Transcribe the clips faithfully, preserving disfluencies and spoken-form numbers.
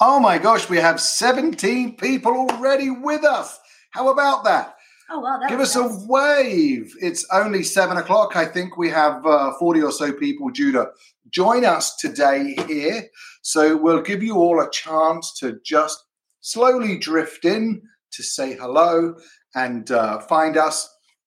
Oh my gosh, we have seventeen people already with us. How about that? Oh, well, that Give was us nice. a wave. It's only seven o'clock. I think we have uh, forty or so people due to join us today here. So we'll give you all a chance to just slowly drift in to say hello and uh, find us.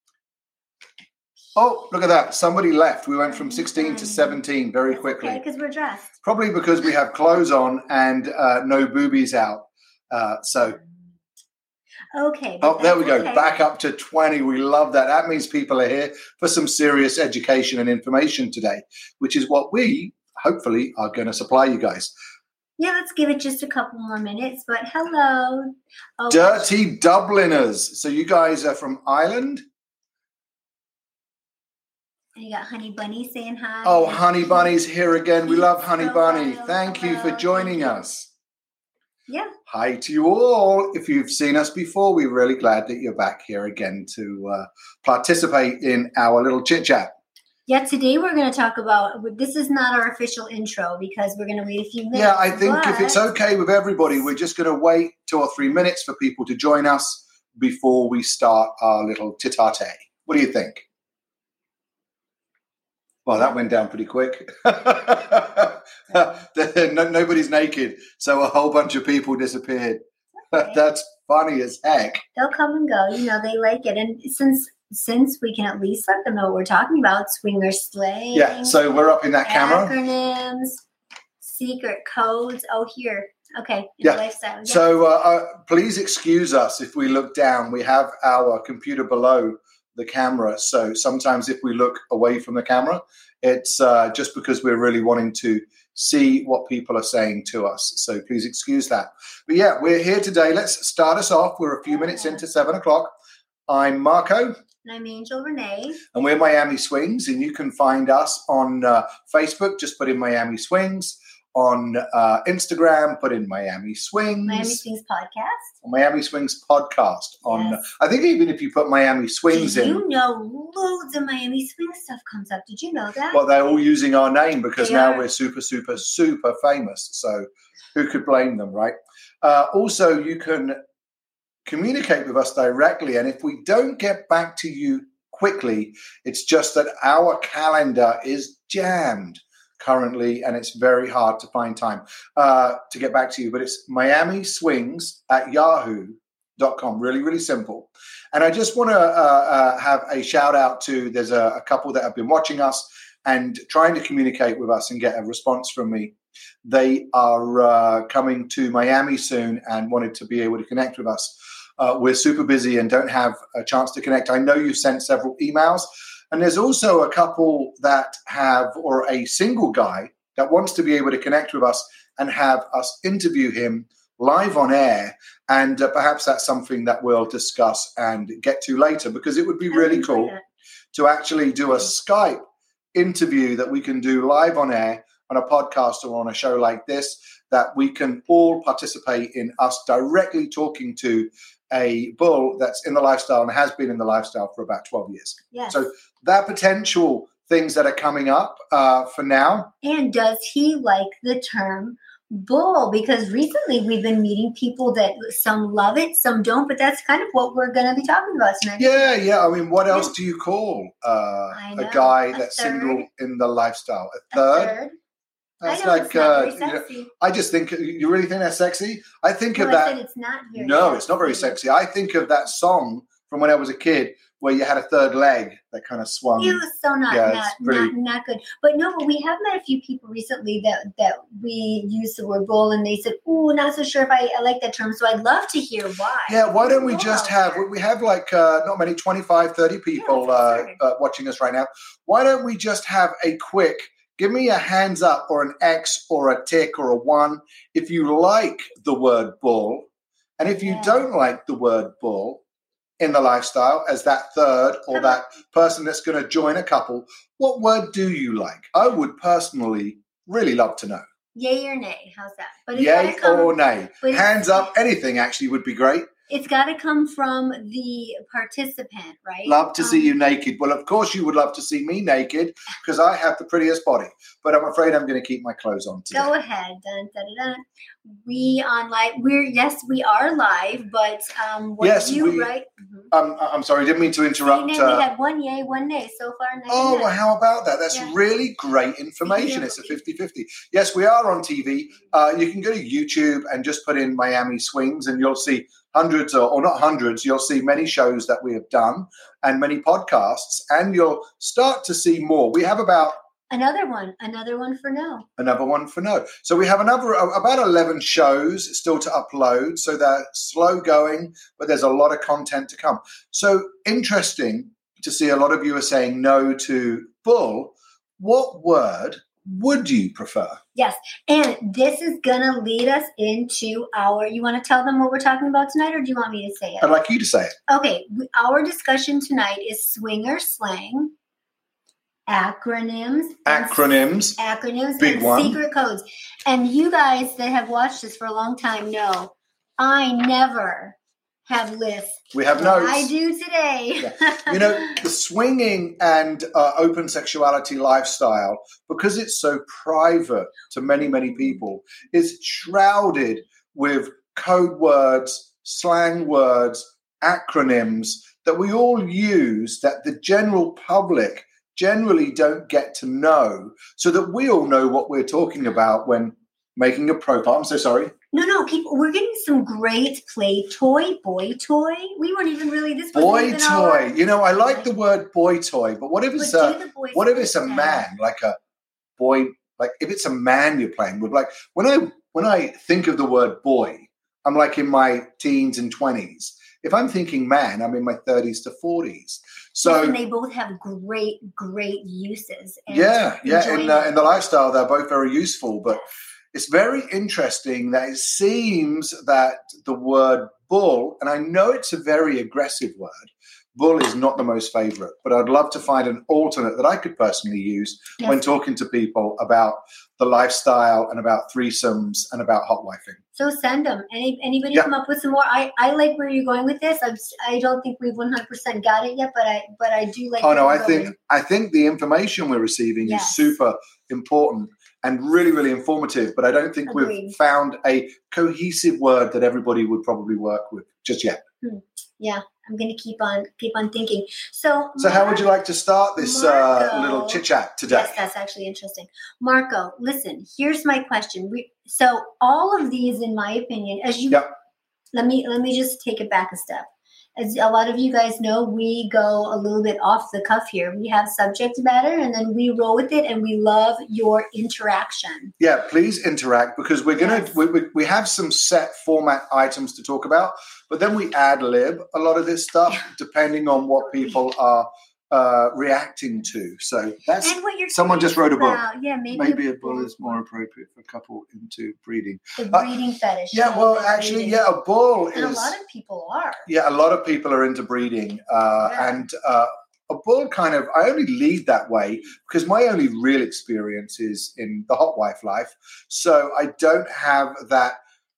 Oh, look at that. Somebody left. We went from sixteen to seventeen very That's quickly. okay, because we're dressed. Probably because we have clothes on and uh, no boobies out. Uh, so, Okay. oh, there we go. Okay. Back up to twenty. We love that. That means people are here for some serious education and information today, which is what we hopefully are going to supply you guys. Yeah, let's give it just a couple more minutes. But hello. Oh, Dirty Dubliners. So you guys are from Ireland? You got Honey Bunny saying hi. Oh, Honey Bunny's here again. We love Honey Profile. Bunny. Thank you for Hello. joining Thank you. us. Yeah. Hi to you all. If you've seen us before, we're really glad that you're back here again to uh, participate in our little chit-chat. Yeah, today we're going to talk about, this is not our official intro because we're going to wait a few minutes. Yeah, I think if it's but- okay with everybody, we're just going to wait two or three minutes for people to join us before we start our little tete-a-tete. What do you think? Well, that went down pretty quick. No, nobody's naked, so a whole bunch of people disappeared. Okay. That's funny as heck. They'll come and go. You know, they like it. And since since we can at least let them know what we're talking about, swinger slang. Yeah, so we're up in that camera. Acronyms, secret codes. Oh, here. Okay. In Yeah. Lifestyle. Yeah. So uh, uh, please excuse us if we look down. We have our computer below the camera. So sometimes if we look away from the camera, it's uh, just because we're really wanting to see what people are saying to us. So please excuse that. But yeah, we're here today. Let's start us off. We're a few minutes into seven o'clock. I'm Marco. And I'm Angel Renee. And we're Miami Swings. And you can find us on uh, Facebook. Just put in Miami Swings. On uh, Instagram, put in Miami Swings. Miami Swings Podcast. Miami Swings Podcast. On, Yes. I think even if you put Miami Swings Did in, you know loads of Miami Swings stuff comes up? Did you know that? well, they're all using our name because They now are. we're super, super, super famous. So who could blame them, right? Uh, also, you can communicate with us directly. And if we don't get back to you quickly, it's just that our calendar is jammed currently, and it's very hard to find time uh, to get back to you. But it's Miami Swings at yahoo dot com. Really, really simple. And I just want to uh, uh, have a shout out to, there's a, a couple that have been watching us and trying to communicate with us and get a response from me. They are uh, coming to Miami soon and wanted to be able to connect with us. Uh, we're super busy and don't have a chance to connect. I know you've sent several emails. And there's also a couple that have, or a single guy that wants to be able to connect with us and have us interview him live on air. And uh, perhaps that's something that we'll discuss and get to later, because it would be I really enjoy cool that. to actually do a Skype interview that we can do live on air on a podcast or on a show like this, that we can all participate in us directly talking to a bull that's in the lifestyle and has been in the lifestyle for about twelve years. Yes. So that potential things that are coming up uh, for now. And does he like the term bull? Because recently we've been meeting people that some love it, some don't, but that's kind of what we're going to be talking about tonight. Yeah, yeah. I mean, what else do you call uh, I a know. guy A that's third. single in the lifestyle? A A third? third. That's I know like, it's not uh, very you know, sexy. I just think, you really think that's sexy? I think No, of I that. said it's not very No, sexy. it's not very sexy. I think of that song from when I was a kid where you had a third leg that kind of swung. It was so not Yeah, not, it's pretty- not not good. But no, but we have met a few people recently that that we used the word bull, and they said, "Ooh, not so sure if I, I like that term." So I'd love to hear why. Yeah, why don't we Bull just out have, there. we have like uh, not many, twenty-five, thirty people Yeah, uh, that's uh, watching us right now. Why don't we just have a quick, give me a hands up or an X or a tick or a one if you like the word bull. And if you Yeah. don't like the word bull in the lifestyle as that third or Come that person that's going to join a couple, what word do you like? I would personally really love to know. Yay or nay? How's that? But it's Yay gotta come- or nay? but it's- Hands up, anything actually would be great. It's got to come from the participant, right? Love to um, see you naked. Well, of course you would love to see me naked because I have the prettiest body. But I'm afraid I'm going to keep my clothes on today. Go ahead. Dun, dun, dun, dun. We on live. We're yes, we are live, but um, what yes, you we, right? Mm-hmm. Um, I'm sorry, didn't mean to interrupt. See, uh, we had one yay, one nay so far. Oh, well, how about that? That's yeah. really great information. It's a fifty-fifty. Yes, we are on T V. Uh, you can go to YouTube and just put in Miami Swings and you'll see hundreds, or, or not hundreds, you'll see many shows that we have done and many podcasts, and you'll start to see more. We have about Another one, another one for no. Another one for no. So we have another about eleven shows still to upload. So they're slow going, but there's a lot of content to come. So interesting to see a lot of you are saying no to bull. What word would you prefer? Yes, and this is going to lead us into our, you want to tell them what we're talking about tonight, or do you want me to say it? I'd like you to say it. Okay, our discussion tonight is swinger slang. Acronyms, acronyms, and, acronyms, big and one. Secret codes. And you guys that have watched this for a long time know I never have lists. We have notes. I do today. Yeah. You know, the swinging and uh, open sexuality lifestyle, because it's so private to many, many people, is shrouded with code words, slang words, acronyms that we all use that the general public generally don't get to know, so that we all know what we're talking about when making a profile. I'm so sorry. No, no, people, we're getting some great play toy, boy toy. We weren't even really this boy even toy. Our... You know, I like the word boy toy, but what if it's but a what if it's a man, like a boy, like if it's a man you're playing with? Like when I when I think of the word boy, I'm like in my teens and twenties. If I'm thinking man, I'm in my thirties to forties. So and they both have great, great uses. And yeah, yeah. In, uh, in the lifestyle, they're both very useful. But it's very interesting that it seems that the word bull, and I know it's a very aggressive word, bull is not the most favorite, but I'd love to find an alternate that I could personally use yes. when talking to people about the lifestyle and about threesomes and about hot wifing. So send them. Any anybody yeah. come up with some more? I, I like where you're going with this. I'm, I don't think we've one hundred percent got it yet, but I but I do like. Oh no, I think I think the information we're receiving yes. is super important and really really informative. But I don't think Agreed. we've found a cohesive word that everybody would probably work with just yet. Hmm. Yeah, I'm going to keep on keep on thinking. So, so Mar- how would you like to start this Marco, uh, little chit chat today? Yes, that's actually interesting. Marco, listen. Here's my question. We, so, all of these, in my opinion, as you yep. let me let me just take it back a step. As a lot of you guys know, we go a little bit off the cuff here. We have subject matter, and then we roll with it, and we love your interaction. Yeah, please interact, because we're gonna yes. we, we we have some set format items to talk about, but then we ad lib a lot of this stuff depending on what people are uh, reacting to. So that's and what you're someone just wrote a book. Yeah, maybe, maybe a bull is more appropriate for a couple into breeding. The breeding uh, fetish. Yeah, well, actually, breeding. yeah, a bull and is. a lot of people are. Yeah, a lot of people are into breeding, uh, yeah. and uh, a bull kind of. I only lead that way because my only real experience is in the hot wife life, so I don't have that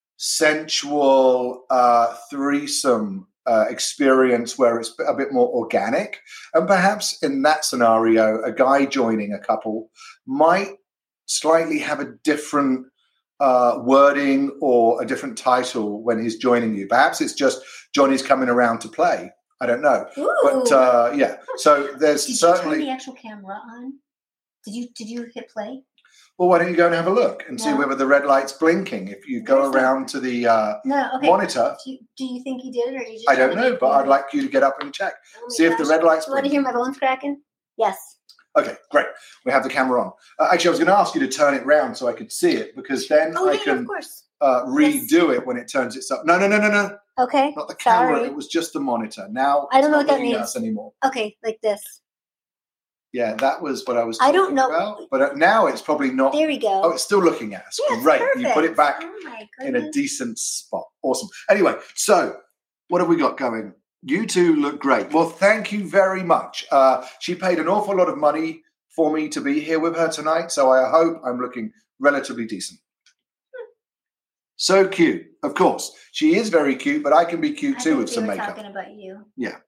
sensual uh, threesome uh, experience where it's a bit more organic. And perhaps in that scenario, a guy joining a couple might slightly have a different uh, wording or a different title when he's joining you. Perhaps it's just Johnny's coming around to play. I don't know. Ooh. But uh, yeah, so there's did certainly. Did you turn the actual camera on? Did you Did you hit play? Well, why don't you go and have a look and no. see whether the red light's blinking? If you go There's around no, to the uh, no, okay. monitor. Do you, do you think he did it, or you just? I don't know, but I'd like you to get up and check. Oh see gosh. if the red light's blinking. You want to hear my bones cracking? Yes. Okay, great. We have the camera on. Uh, actually, I was going to ask you to turn it round so I could see it, because then oh, I yeah, can of course. Uh, redo yes. it when it turns itself. No, no, no, no, no. Okay. Not the camera. Sorry. It was just the monitor. Now I don't know it's what not that means us anymore. Okay, like this. Yeah, that was what I was I talking don't know. about. But now it's probably not. There we go. Oh, it's still looking at us. Yeah, Great. perfect. You put it back oh in a decent spot. Awesome. Anyway, so what have we got going? You two look great. Well, thank you very much. Uh, she paid an awful lot of money for me to be here with her tonight, so I hope I'm looking relatively decent. So cute. Of course, she is very cute, but I can be cute I too think with they some were makeup. talking about you. Yeah.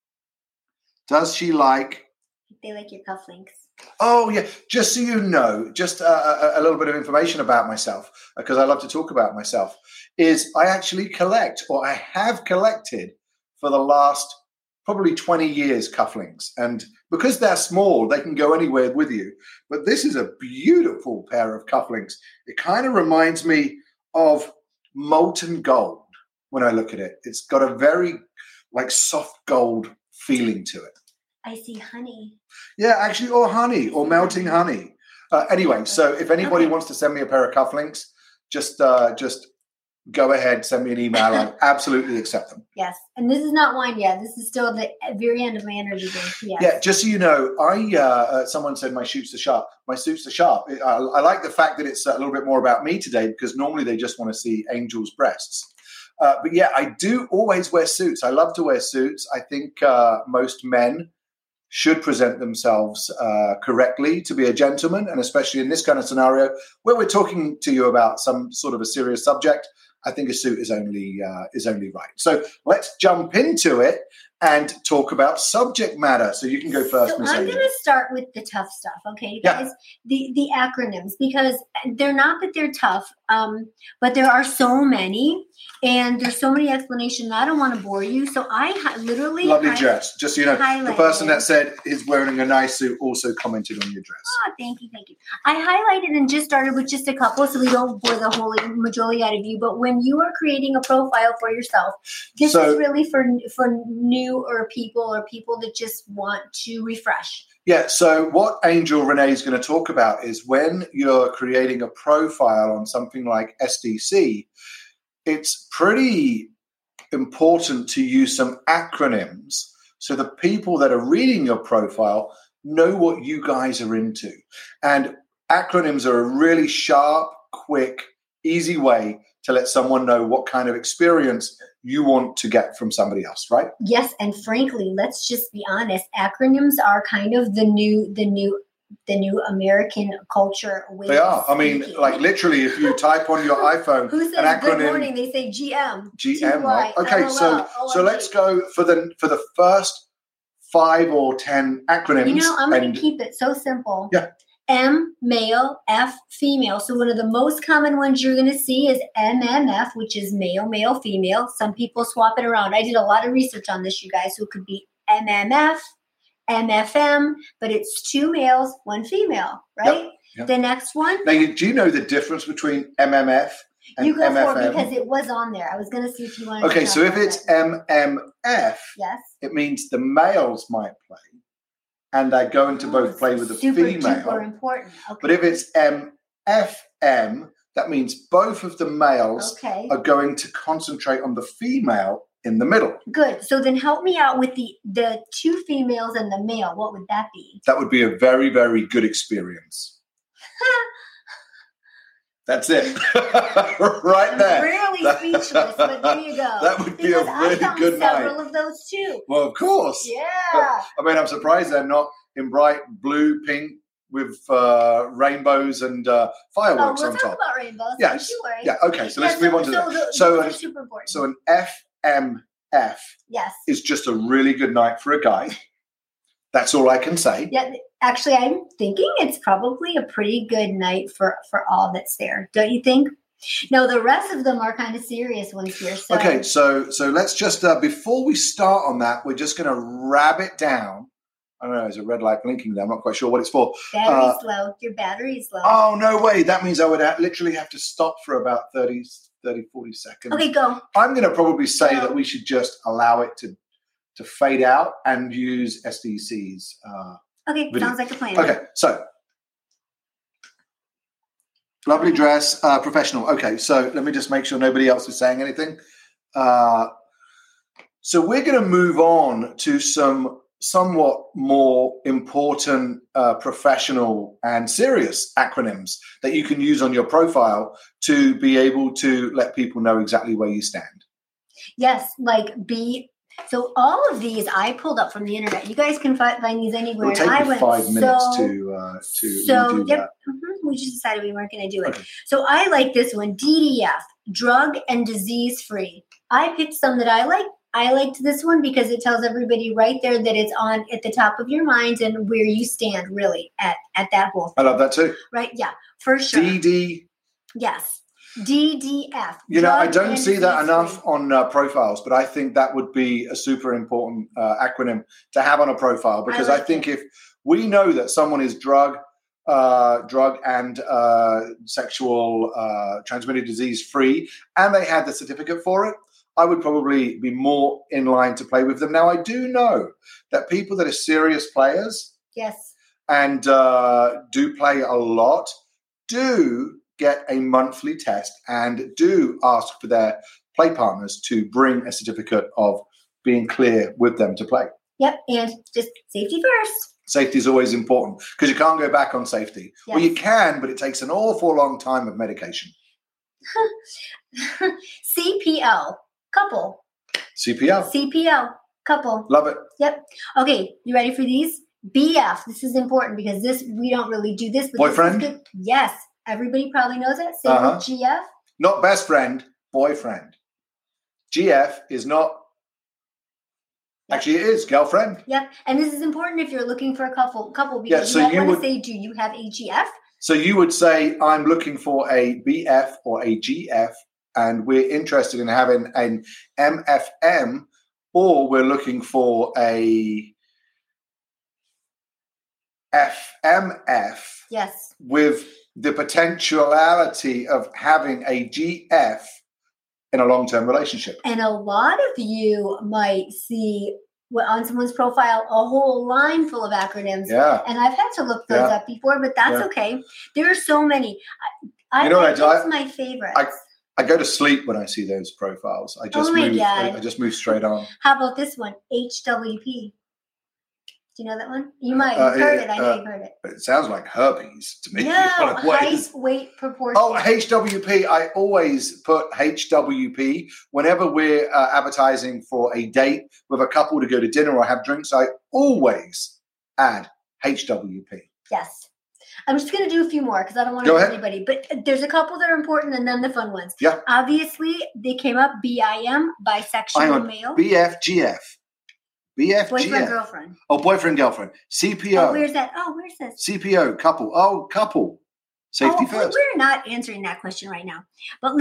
Does she like? They like your cufflinks. Oh, yeah. Just so you know, just a, a, a little bit of information about myself, because I love to talk about myself, is I actually collect, or I have collected for the last probably twenty years, cufflinks. And because they're small, they can go anywhere with you. But this is a beautiful pair of cufflinks. It kind of reminds me of molten gold when I look at it. It's got a very like soft gold feeling to it. I see honey. Yeah, actually, or honey, or melting honey. Uh, anyway, so if anybody Okay. wants to send me a pair of cufflinks, just uh, just go ahead, send me an email. I absolutely accept them. Yes, and this is not wine yet. This is still the very end of my energy drink. Yes. Yeah, just so you know, I uh, uh, someone said my shoots the sharp. My suits the sharp. I, I like the fact that it's a little bit more about me today, because normally they just want to see Angel's breasts. Uh, but yeah, I do always wear suits. I love to wear suits. I think uh, most men should present themselves uh, correctly to be a gentleman, and especially in this kind of scenario where we're talking to you about some sort of a serious subject, I think a suit is only uh, is only right. So let's jump into it and talk about subject matter. So you can go first, So Miss I'm Angel. going to start with the tough stuff, okay, Yeah. guys? The the acronyms, because they're not that they're tough, um, but there are so many, and there's so many explanations. I don't want to bore you, so I hi- literally Lovely hi- dress. Just so you know, the highlighted. person that said is wearing a nice suit also commented on your dress. Oh, thank you, thank you. I highlighted and just started with just a couple, so we don't bore the whole majority out of you. But when you are creating a profile for yourself, this So- is really for for newer people or people that just want to refresh. Yeah, so what Angel Renee is going to talk about is when you're creating a profile on something like S D C, it's pretty important to use some acronyms so the people that are reading your profile know what you guys are into. And acronyms are a really sharp, quick, easy way to let someone know what kind of experience you want to get from somebody else, right? Yes, and frankly, let's just be honest. Acronyms are kind of the new, the new, the new American culture. Way They are. of I mean, speaking. like literally, if you type on your iPhone Who an says acronym, good morning? They say G M. G M, T Y, right? Okay, L O L, so so O M G. let's go for the for the first five or ten acronyms. You know, I'm going and- to keep it so simple. Yeah. M, male, F, female. So one of the most common ones you're going to see is M M F, which is male, male, female. Some people swap it around. I did a lot of research on this, you guys, so it could be M M F, M F M, but it's two males, one female, right? Yep, yep. The next one, Now, you, do you know the difference between M M F and you go M F M? for it because it was on there. I was going to see if you wanted Okay, to so talk if about it's that. M M F, Yes. it means the males might play, and they're going to both Oh, play so with the super female. duper important. Okay. But if it's M F M, that means both of the males okay. are going to concentrate on the female in the middle. Good. So then help me out with the the two females and the male. What would that be? That would be a very, very good experience. That's it. Right I'm there. really That- speechless, but there you go. That would be a Because I really found good several night. of those too. Well, of course. Yeah. I mean, I'm surprised they're not in bright blue, pink with uh, rainbows and uh, Oh, fireworks we'll on top. talk about rainbows. Yes. Don't you worry. Yeah, okay, so let's Yeah, move on to so, that. So, So, those an, are super important. so an F M F yes. is just a really good night for a guy. That's all I can say. Yeah. Actually, I'm thinking it's probably a pretty good night for for all that's there. Don't you think? No, the rest of them are kind of serious ones here. So. Okay, so so let's just uh, before we start on that, we're just going to wrap it down. I don't know. There's a red light blinking there. I'm not quite sure what it's for. Battery's uh, low. Your battery's low. Oh no way! That means I would ha- literally have to stop for about thirty, thirty, forty seconds. Okay, go. I'm going to probably say Go. that we should just allow it to to fade out and use S D C's. Uh, Okay, Video. sounds like a plan. okay, so lovely dress, uh, professional. Okay, so let me just make sure nobody else is saying anything. Uh, so we're going to move on to some somewhat more important, uh, professional and serious acronyms that you can use on your profile to be able to let people know exactly where you stand. Yes, like be So all of these I pulled up from the internet. You guys can find, find these anywhere. It'll take I me went five minutes so, to uh, to so, redo yep, that. mhm, we just decided we weren't going to do it. Okay. So I like this one, D D F, drug and disease free. I picked some that I like. I liked this one because it tells everybody right there that it's on at the top of your mind and where you stand really at, at that whole thing. I love that too. Right? Yeah, for sure. D D. Yes. D D F. You know, I drug don't and see that disease enough free. on uh, profiles, but I think that would be a super important uh, acronym to have on a profile because I, like think it. if we know that someone is drug, uh, drug and uh, sexual uh, transmitted disease free, and they had the certificate for it, I would probably be more in line to play with them. Now, I do know that people that are serious players Yes. and uh, do play a lot do get a monthly test and do ask for their play partners to bring a certificate of being clear with them to play. Yep. And just safety first. Safety is always important because you can't go back on safety. Yes. Well, you can, but it takes an awful long time of medication. C P L, couple. C P L. C P L, couple. Love it. Yep. Okay, you ready for these? B F. This is important because this we don't really do this. But Boyfriend? This is good. Yes. Everybody probably knows it. Same Uh-huh. with G F. Not best friend, boyfriend. G F is not. Actually, it is girlfriend. Yep. And this is important if you're looking for a couple couple Yeah, because so you might you want would- to say, do you have a G F? So you would say, I'm looking for a B F or a G F, and we're interested in having an M F M, or we're looking for a F M F Yes. with the potentiality of having a G F in a long-term relationship. And a lot of you might see well, on someone's profile a whole line full of acronyms. Yeah. And I've had to look those Yeah. up before, but that's Yeah. okay. There are so many. I, You know what I, I do? that's I- my favorite. I- I go to sleep when I see those profiles. I just Oh my move. I, God. I just move straight on. How about this one? H W P. Do you know that one? You might. Uh, You've heard uh, it. I know uh, you've heard it. It sounds like herpes to me. No, What height, is- weight, proportion. Oh, H W P. I always put H W P whenever we're uh, advertising for a date with a couple to go to dinner or have drinks. I always add H W P. Yes. I'm just going to do a few more because I don't want to Go hurt ahead. anybody. But there's a couple that are important and then the fun ones. Yeah. Obviously, they came up B I M, Hang bisexual on. male. B F G F. B F G Boyfriend, F. girlfriend. Oh, boyfriend, girlfriend. C P Oh, O. where's that? Oh, where's this? C P O, couple. Oh, couple. Safety oh, first. We're not answering that question right now. But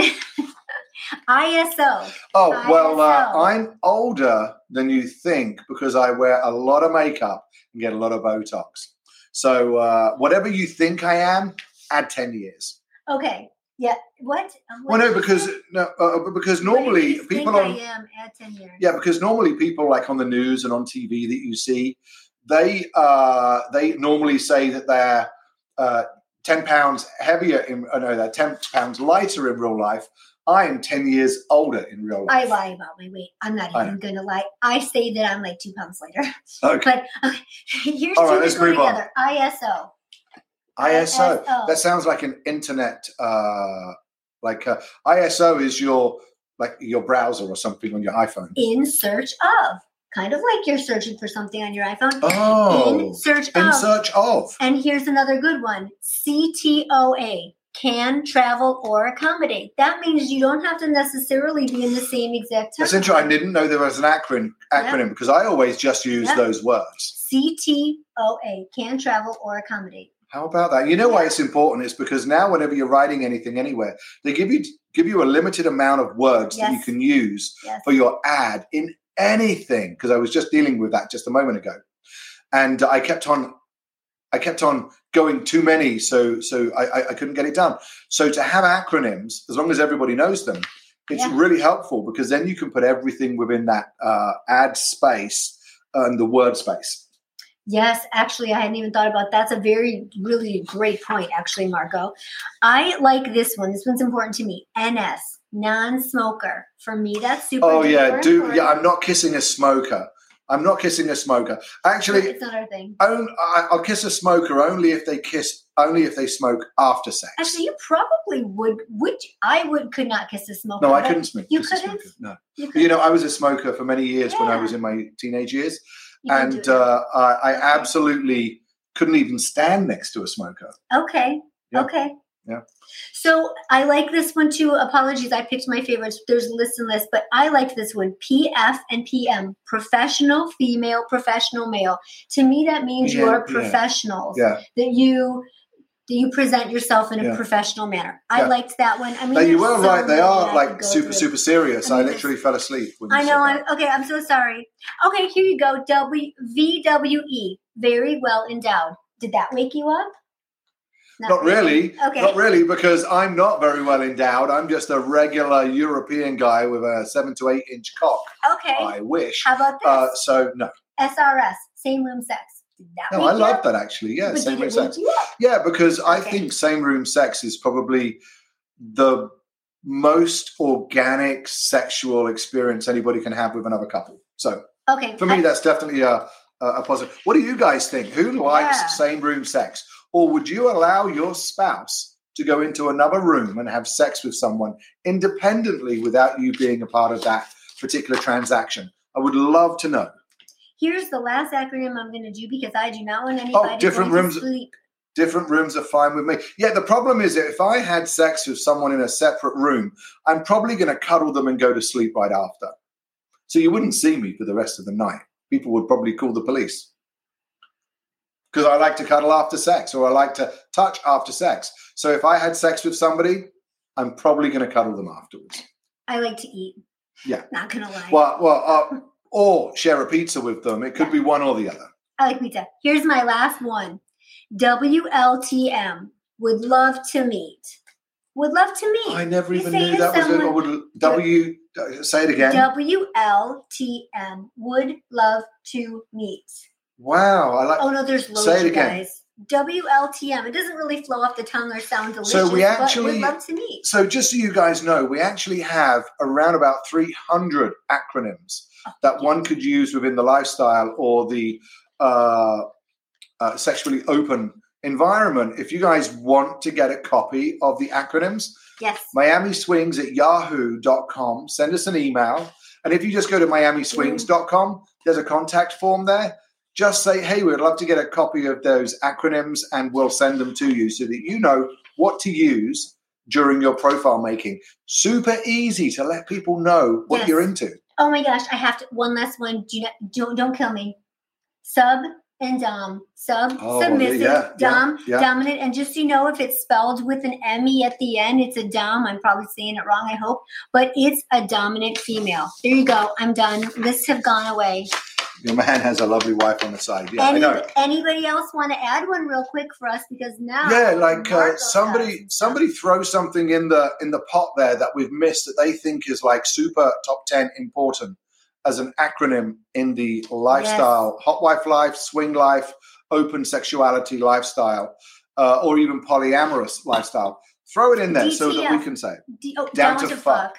I S O. Oh, well, uh, I S O. I'm older than you think because I wear a lot of makeup and get a lot of Botox. So uh, whatever you think I am, add ten years. Okay. Yeah. What? Um, what Well, no, did you because say? no, uh, because What do normally you people think on I am at ten years. yeah, because normally people like on the news and on T V that you see, they uh, they normally say that they're uh, ten pounds heavier in oh no, they're ten pounds lighter in real life. I am ten years older in real I life. lie about my weight. I'm not I even going to lie. I say that I'm like two pounds lighter. Okay, But okay, here's All two right, that let's go move on. together. I S O. I S O. I S O. That sounds like an internet. Uh, like uh, I S O is your like your browser or something on your iPhone. In search of. Kind of like you're searching for something on your iPhone. Oh, In search in of. search of. And here's another good one. C T O A. Can travel or accommodate. That means you don't have to necessarily be in the same exact time. That's interesting. I didn't know there was an acronym acronym Yeah. because I always just use Yeah. those words. C T O A. Can travel or accommodate. How about that? You know why Yeah. it's important? It's because now whenever you're writing anything anywhere, they give you give you a limited amount of words that you Yes. can use Yes. for your ad in anything. Because I was just dealing with that just a moment ago, and I kept on, I kept on going too many, so so I, I, I couldn't get it done. So to have acronyms, as long as everybody knows them, it's Yeah. really helpful because then you can put everything within that uh, ad space and the word space. Yes, actually, I hadn't even thought about that. That's a very, really great point, actually, Marco. I like this one. This one's important to me. N S, non-smoker. For me, that's super Oh yeah, duper do important. yeah. I'm not kissing a smoker. I'm not kissing a smoker. Actually, It's not our thing. own, I, I'll kiss a smoker only if they kiss only if they smoke after sex. Actually, you probably would. Would I would could not kiss a smoker? No, I couldn't smoke. You kiss a couldn't. smoker, No, You, you know, I was a smoker for many years when I Yeah. was in my teenage years, you can do and it. uh, I, I Okay. absolutely couldn't even stand next to a smoker. Okay. Yeah. Okay. Yeah. So I like this one too. Apologies, I picked my favorites. There's lists and lists, but I like this one. P F and P M, professional female, professional male. To me, that means Yeah, you are yeah. professionals. Yeah, That you that you present yourself in a Yeah. professional manner. I Yeah. liked that one. I mean, no, you there's were so right. They many are I like could go super, through. super serious. I I, mean, literally fell asleep when you I said know. that. I, okay, I'm so sorry. Okay, here you go. W V W E, very well endowed. Did that wake you up? Not really. Okay. Not really, because I'm not very well endowed. I'm just a regular European guy with a seven to eight inch cock. Okay. I wish. How about this? Uh, so no, S R S, same room sex. Did that no, wake I you love up? that actually. Yeah, But same did room it sex. wake you up? Yeah, because I Okay. think same room sex is probably the most organic sexual experience anybody can have with another couple. So Okay. for me, I- that's definitely a, a, a positive. What do you guys think? Who likes Yeah. same room sex? Or would you allow your spouse to go into another room and have sex with someone independently without you being a part of that particular transaction? I would love to know. Here's the last acronym I'm going to do because I do not want anybody Oh, different going rooms. to sleep. Different rooms are fine with me. Yeah, the problem is that if I had sex with someone in a separate room, I'm probably going to cuddle them and go to sleep right after. So you wouldn't see me for the rest of the night. People would probably call the police. Because I like to cuddle after sex, or I like to touch after sex. So if I had sex with somebody, I'm probably going to cuddle them afterwards. I like to eat. Yeah. Not going to lie. Well, well, uh, or share a pizza with them. It could be one or the other. I like pizza. Here's my last one. W L T M, would love to meet. Would love to meet. I never You even say knew to that was a someone- I would, W. Say it again. W L T M, would love to meet. Wow, I like. Oh no, there's loads, Say it you again. guys. W L T M. It doesn't really flow off the tongue or sound delicious. So we but actually- would love to meet. So just so you guys know, we actually have around about three hundred acronyms that one could use within the lifestyle or the uh, uh, sexually open environment. If you guys want to get a copy of the acronyms, Yes. Miami Swings at yahoo dot com. Send us an email. And if you just go to miami swings dot com, there's a contact form there. Just say, hey, we'd love to get a copy of those acronyms, and we'll send them to you so that you know what to use during your profile making. Super easy to let people know what Yes. you're into. Oh my gosh, I have to. One last one. Do not, don't don't kill me. Sub and dom. Sub, Oh, submissive, yeah, yeah, dom, yeah. dominant. And just so you know, if it's spelled with an M E at the end, it's a dom. I'm probably saying it wrong, I hope. But it's a dominant female. There you go. I'm done. Lists have gone away. Your man has a lovely wife on the side. Yeah, Any, I know. Anybody else want to add one real quick for us? Because now, Yeah, like uh, Marco somebody does. somebody throw something in the in the pot there that we've missed that they think is like super top ten important as an acronym in the lifestyle, hot wife life, swing life, open sexuality lifestyle, uh, or even polyamorous lifestyle. Throw it in there so that D T F. we can say it. D- oh, down to fuck.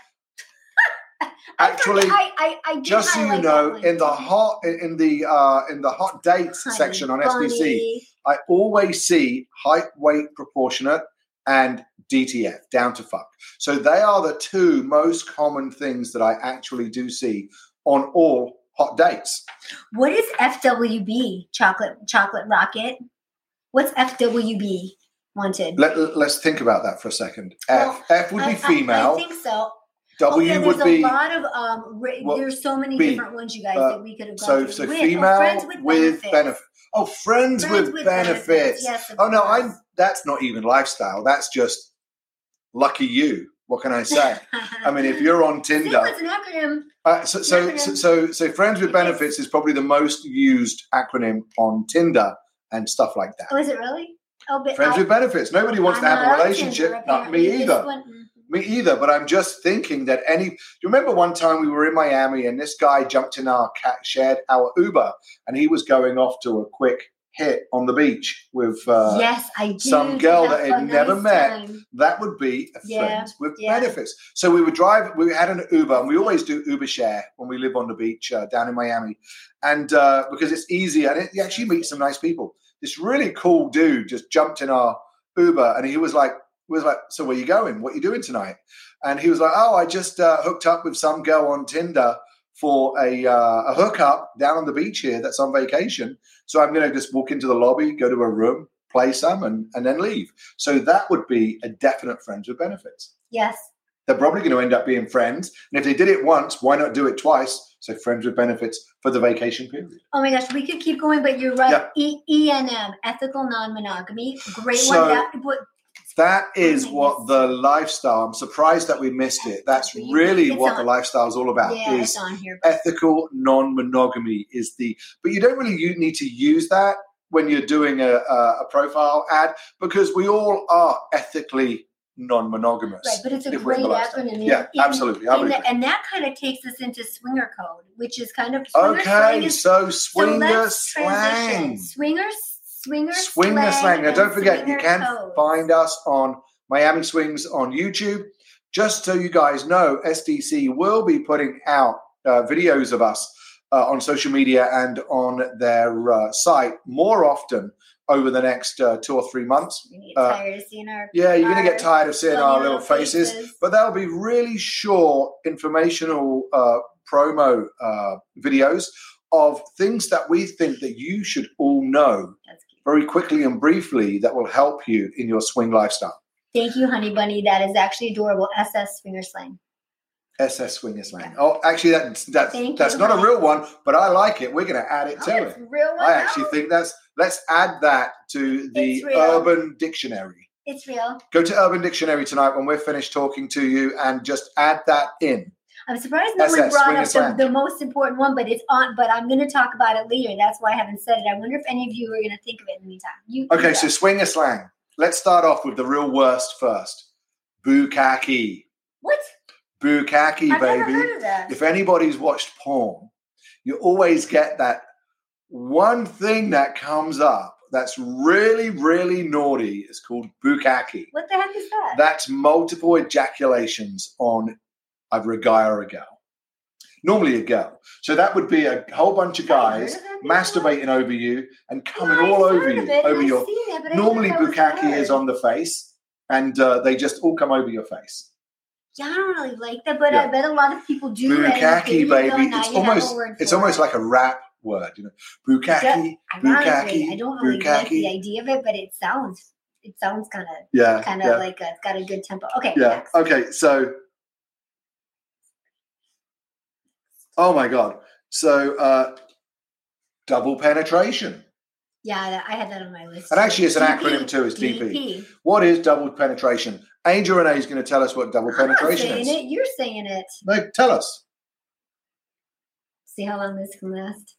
I Actually, forget- I, I, I did just so you highlight that know, one. in the hot in the uh, in the hot dates Honey section on S B C, bunny. I always see height, weight, proportionate, and D T F, down to fuck. So they are the two most common things that I actually do see on all hot dates. What is F W B? Chocolate chocolate rocket. What's F W B wanted? Let, let's think about that for a second. Well, F, F would I- be I- female. I, think so. W oh, yeah, there's would be a lot of um. Ra- well, there's so many B, different ones, you guys, uh, that we could have gone so through. so With- oh, female friends with, with benefit. benefits. Oh, friends, Friends with, with benefits. benefits, yes, of oh no, course. I'm. That's not even lifestyle. That's just lucky you. What can I say? I mean, if you're on See, Tinder, it's an acronym. Uh, so, so, Acronym. so, so, so, friends with benefits is probably the most used acronym on Tinder and stuff like Oh, that. is it really? Oh, but Friends I, with benefits. Nobody wants I'm to have not a on relationship. Tinder, Not me apparently. This either. one- mhm. Me either. But I'm just thinking that any. Do you remember one time we were in Miami and this guy jumped in our cat, shared our Uber, and he was going off to a quick hit on the beach with uh, yes, I do. some girl have that a I'd never nice met. time. That would be a Yeah, friends with yeah. benefits. So we would drive, we had an Uber, and we always do Uber share when we live on the beach uh, down in Miami. And uh, because it's easy and it, you actually meet some nice people. This really cool dude just jumped in our Uber, and he was like, was like, so where you going? What you doing tonight? And he was like, oh, I just uh, hooked up with some girl on Tinder for a uh, a hookup down on the beach here that's on vacation. So I'm going to just walk into the lobby, go to a room, play some, and, and then leave. So that would be a definite friends with benefits. Yes. They're probably going to end up being friends. And if they did it once, why not do it twice? So friends with benefits for the vacation period. Oh my gosh, we could keep going, but you're right. Yeah. E- ENM, ethical non-monogamy. Great So, one. That, what, That is Oh my what goodness. the lifestyle, I'm surprised that we missed it. That's really It's what on. the lifestyle is all about. yeah, is it's on here. ethical non-monogamy is the, but you don't really you need to use that when you're doing a, a, a profile ad because we all are ethically non-monogamous. Right, but it's a if we're in great the lifestyle. acronym. Yeah, In- absolutely. I would in the- agree. and that kind of takes us into swinger code, which is kind of swinger slang Okay, is- so so swinger let's slang. transition. Swinger, swinger, Swinger slang. Now, and don't forget, you swinger can codes. find us on Miami Swings on YouTube. Just so you guys know, S D C will be putting out uh, videos of us uh, on social media and on their uh, site more often over the next uh, two or three months. We get Uh, tired of seeing our Yeah, you're going to get our tired of seeing funny our little faces, faces. but they'll be really short, informational uh, promo uh, videos of things that we think that you should all know That's cute. very quickly and briefly that will help you in your swing lifestyle. Thank you, honey bunny. That is actually adorable. S S swinger slang. S S Swinger Slang. Yeah. Oh, actually, that, that's Thank that's you, not a honey. real one, but I like it. We're going to add it to Oh, it. it's a real one I actually now? think that's, let's add that to the It's real. Urban Dictionary. It's real. Go to Urban Dictionary tonight when we're finished talking to you and just add that in. I'm surprised no S one S, brought swinger up slang. the, the most important one, but it's on. But I'm going to talk about it later. That's why I haven't said it. I wonder if any of you are going to think of it in the meantime. You Okay, you so go. swinger slang. Let's start off with the real worst first. Bukkake. What? Bukkake, I've never baby. heard of that. If anybody's watched porn, you always get that one thing that comes up that's really, really naughty. It's called bukkake. What the heck is that? That's multiple ejaculations on either a guy or a girl. Normally a girl. So that would be a whole bunch of guys I've heard of that before. masturbating over you and coming No, all I've over heard you, of it, over and your. I've seen it, but I Normally didn't know that was bukkake a is word. on the face, and uh, they just all come over your face. Yeah, I don't really like that, but Yeah. I bet a lot of people do. and there Bukkake, you go, baby. now It's you have a almost word it's for almost it. like a rap word, you know. Bukkake, Ironically, bukkake, I don't really like the bukkake. idea of it, but it sounds it sounds kind of Yeah, kind of yeah, like a, it's got a good tempo. Okay, yeah. next. Okay, so oh my god, so uh, double penetration, Yeah, I had that on my list. and too. actually it's an D P, acronym too. It's D P. D P. What is double penetration? Angel Renee is going to tell us what double I'm not penetration saying is. it. You're saying it. No, tell us. See how long this can last.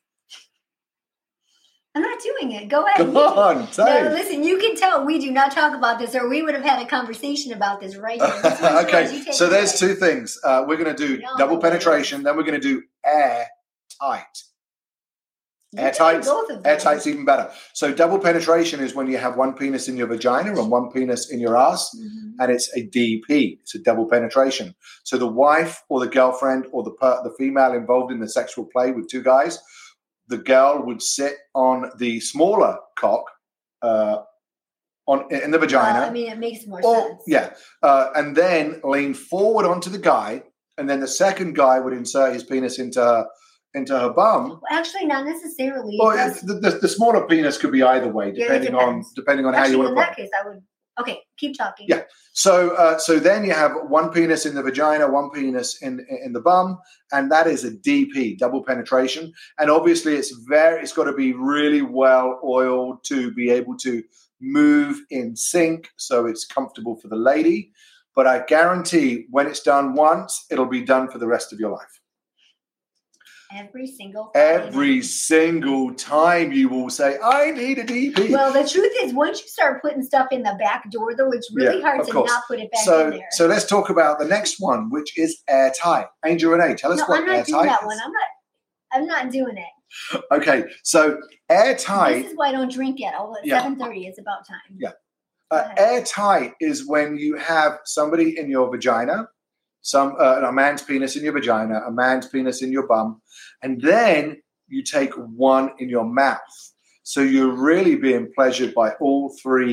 I'm not doing it. Go ahead. Come You- on, No, say. listen, you can tell we do not talk about this, or we would have had a conversation about this right here. This one's yours. You Okay, take so it there's away. two things. Uh, we're going to do No, double no, penetration, then we're going to do air tight. You Airtight, did both of them. Airtight's even better. So double penetration is when you have one penis in your vagina and one penis in your ass, Mhm. and it's a D P. It's a double penetration. So the wife or the girlfriend or the per- the female involved in the sexual play with two guys, the girl would sit on the smaller cock uh, on in the vagina. Well, I mean, it makes more Or sense. yeah, uh, and then lean forward onto the guy, and then the second guy would insert his penis into her into her bum. Well, actually, not necessarily. It Or does- the, the, the smaller penis could be either way, Yeah, it depending on depends. depending on how actually, you in want to that put it. case, I would. Okay, keep talking. Yeah. So uh, so then you have one penis in the vagina, one penis in in the bum, and that is a D P, double penetration. And obviously, it's very it's got to be really well oiled to be able to move in sync, so it's comfortable for the lady. But I guarantee, when it's done once, it'll be done for the rest of your life. Every single. Friday Every night. single time you will say, "I need a D P." Well, the truth is, once you start putting stuff in the back door, though, it's really Yeah, hard of to course. not put it back in So, there. so let's talk about the next one, which is airtight. Angel Renee, tell us no, what I'm not doing airtight that is. one. I'm not. I'm not doing it. Okay, so airtight, This is why I don't drink yet. Oh, at Yeah. seven thirty, it's about time. Yeah. Go uh, ahead. airtight is when you have somebody in your vagina, some uh, a man's penis in your vagina, a man's penis in your bum, and then you take one in your mouth. So you're really being pleasured by all three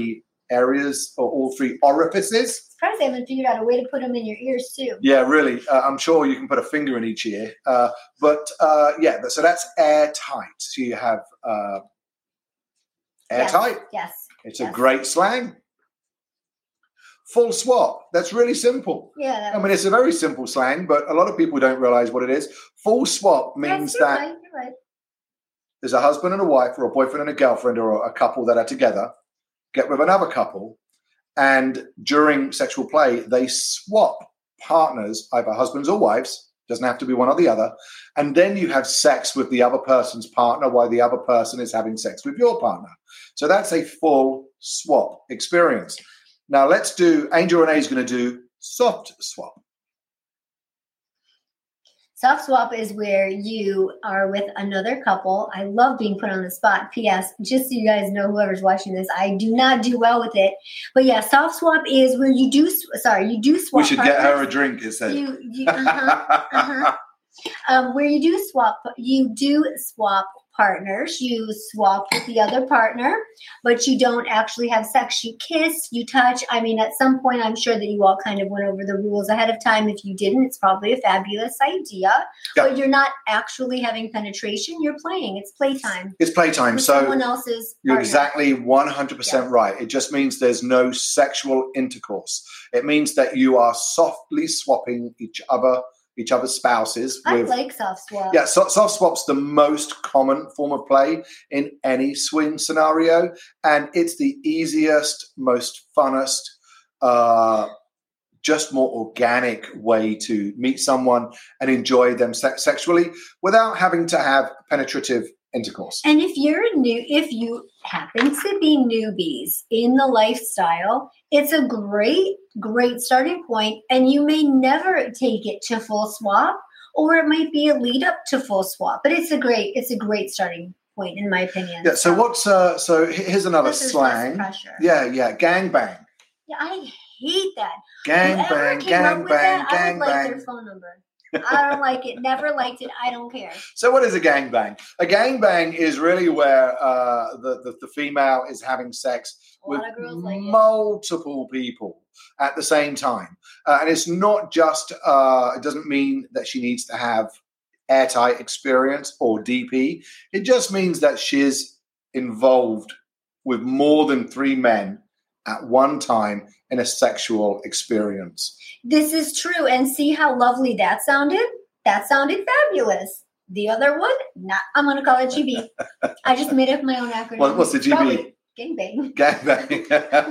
areas or all three orifices. Surprised I haven't figured out a way to put them in your ears too. Yeah, really. Uh, I'm sure you can put a finger in each ear. Uh, but uh, yeah, so that's airtight. So you have uh, airtight. Yes. yes. It's yes. a great slang. Full swap. That's really simple. Yeah. That I mean, it's a very simple slang, but a lot of people don't realize what it is. Full swap means yes, you're that right, you're right. there's a husband and a wife, or a boyfriend and a girlfriend, or a couple that are together, get with another couple, and during sexual play, they swap partners, either husbands or wives, doesn't have to be one or the other, and then you have sex with the other person's partner while the other person is having sex with your partner. So that's a full swap experience. Now let's do, Angel Renee is going to do soft swap. Soft swap is where you are with another couple. I love being put on the spot. P S. Just so you guys know, whoever's watching this, I do not do well with it. But yeah, soft swap is where you do, sorry, you do swap. We should partners. get her a drink, it said. You, you, uh-huh, uh-huh. Um, where you do swap, you do swap partners. You swap with the other partner, but you don't actually have sex. You kiss, you touch. I mean, at some point, I'm sure that you all kind of went over the rules ahead of time. If you didn't, it's probably a fabulous idea. Yeah. But you're not actually having penetration. You're playing. It's playtime. It's playtime. So someone else's you're partner. exactly one hundred percent yeah. right. It just means there's no sexual intercourse. It means that you are softly swapping each other each other's spouses. I with, like soft swap. Yeah, so, soft swap's the most common form of play in any swing scenario, and it's the easiest, most funnest, uh, just more organic way to meet someone and enjoy them se- sexually without having to have penetrative intercourse. And if you're new, if you happen to be newbies in the lifestyle, it's a great, great starting point, and you may never take it to full swap, or it might be a lead up to full swap. But it's a great, it's a great starting point, in my opinion. Yeah. So, so what's uh? So here's another slang. Yeah, yeah. Gang bang. Yeah, I hate that. Gang Whoever bang, came gang up with bang, that, gang I would like bang. their phone number. I don't like it. Never liked it. I don't care. So what is a gangbang? A gangbang is really where uh, the, the, the female is having sex with like multiple people at the same time. Uh, and it's not just, uh, it doesn't mean that she needs to have airtight experience or D P. It just means that she's involved with more than three men at one time in a sexual experience. This is true. And see how lovely that sounded? That sounded fabulous. The other one, not, I'm going to call it G B. I just made up my own acronym. What, what's the G B? Probably gangbang. Gangbang.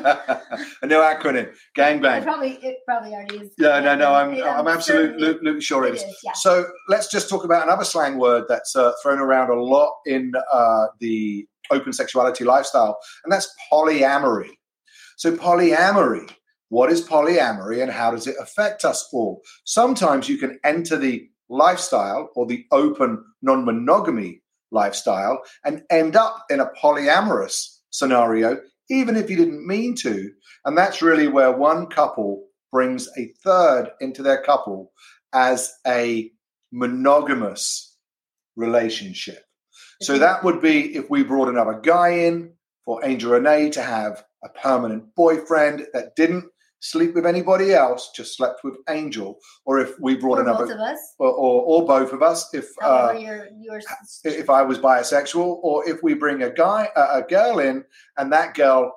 A new acronym. Gangbang. It probably, it probably already is. Yeah, no, no, I'm, it, I'm absolutely, absolutely sure it is. It is yeah. So let's just talk about another slang word that's uh, thrown around a lot in uh, the open sexuality lifestyle, and that's polyamory. So polyamory, what is polyamory and how does it affect us all? Sometimes you can enter the lifestyle or the open non-monogamy lifestyle and end up in a polyamorous scenario, even if you didn't mean to. And that's really where one couple brings a third into their couple as a monogamous relationship. So that would be if we brought another guy in for Angel Renee to have a permanent boyfriend that didn't sleep with anybody else, just slept with Angel, or if we brought or another, both of us, or, or, or both of us, if uh, you're, you're... if I was bisexual, or if we bring a guy, a, a girl in, and that girl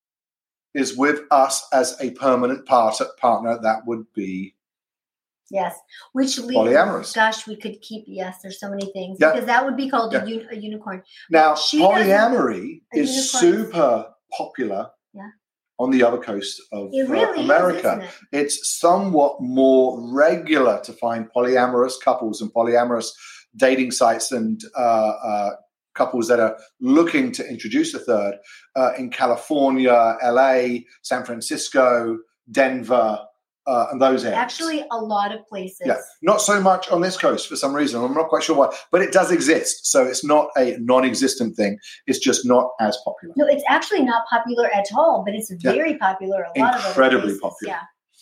is with us as a permanent part, partner, that would be yes, which leads, polyamorous. Gosh, we could keep yes. There's so many things yeah. because that would be called yeah. a, un, a unicorn. Now, she polyamory is unicorn. super popular yeah. on the other coast of it really uh, America. Is, it? It's somewhat more regular to find polyamorous couples and polyamorous dating sites and uh, uh, couples that are looking to introduce a third uh, in California, L A, San Francisco, Denver, uh, and those areas. Actually, a lot of places. Yeah, not so much on this coast for some reason. I'm not quite sure why, but it does exist. So it's not a non-existent thing. It's just not as popular. No, it's actually not popular at all, but it's yeah. very popular. A lot Incredibly of other places. popular.